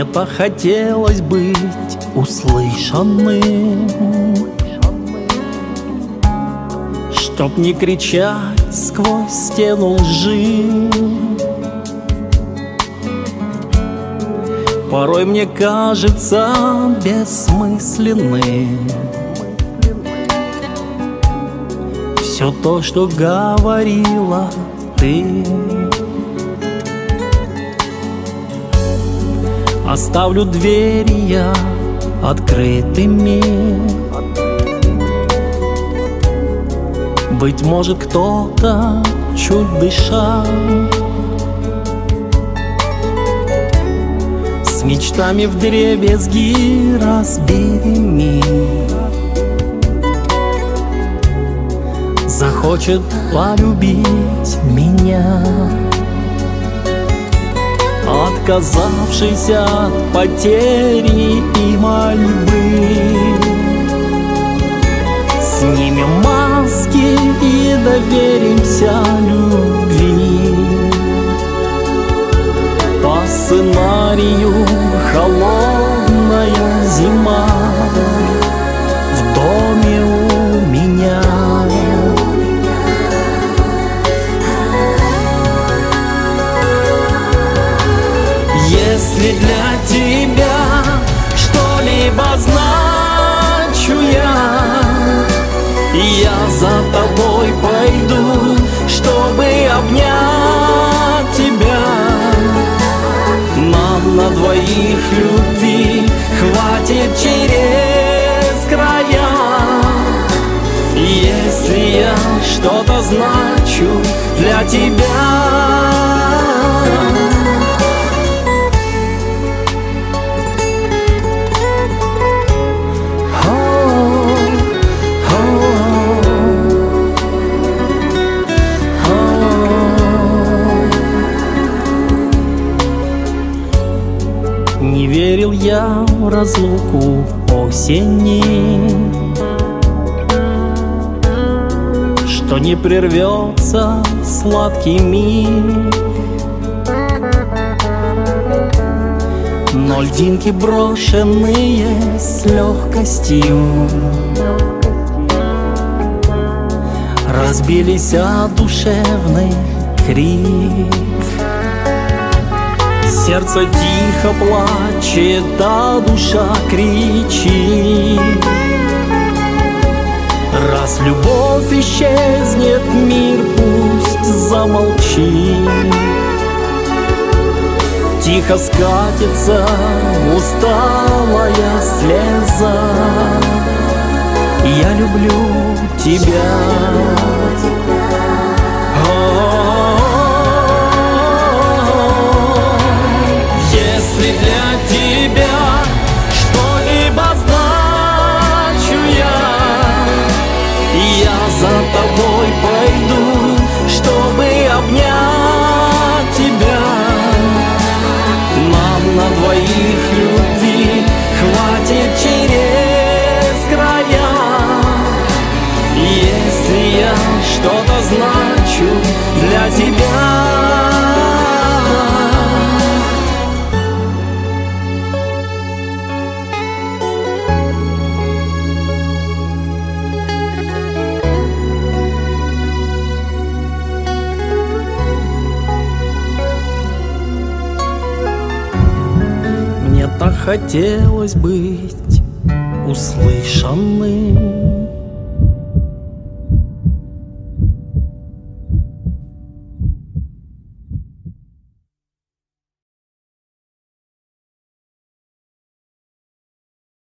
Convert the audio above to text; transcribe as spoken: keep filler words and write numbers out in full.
Мне так хотелось быть услышанным, чтоб не кричать сквозь стену лжи. Порой мне кажется бессмысленным все то, что говорила ты. Оставлю двери я открытыми. Быть может, кто-то чуть дышал с мечтами вдребезги разбитыми, захочет полюбить меня, отказавшийся от потери и мольбы. Снимем маски и доверимся любви. По сценарию холодная зима в доме у меня. Если для тебя что-либо значу я, я за тобой пойду, чтобы обнять тебя. Нам на двоих любви хватит через края. Если я что-то значу для тебя. Не верил я в разлуку осени, что не прервется сладкий миг. Но льдинки, брошенные с легкостью, разбились о душевный крик. Сердце тихо плачет, а душа кричит. Раз любовь исчезнет, мир пусть замолчит. Тихо скатится усталая слеза. Я люблю тебя. Если для тебя что-либо значу я, я за тобой пойду, чтобы обнять тебя. Нам на двоих любви хватит через края. Если я что-то значу для тебя. Так хотелось быть услышанным,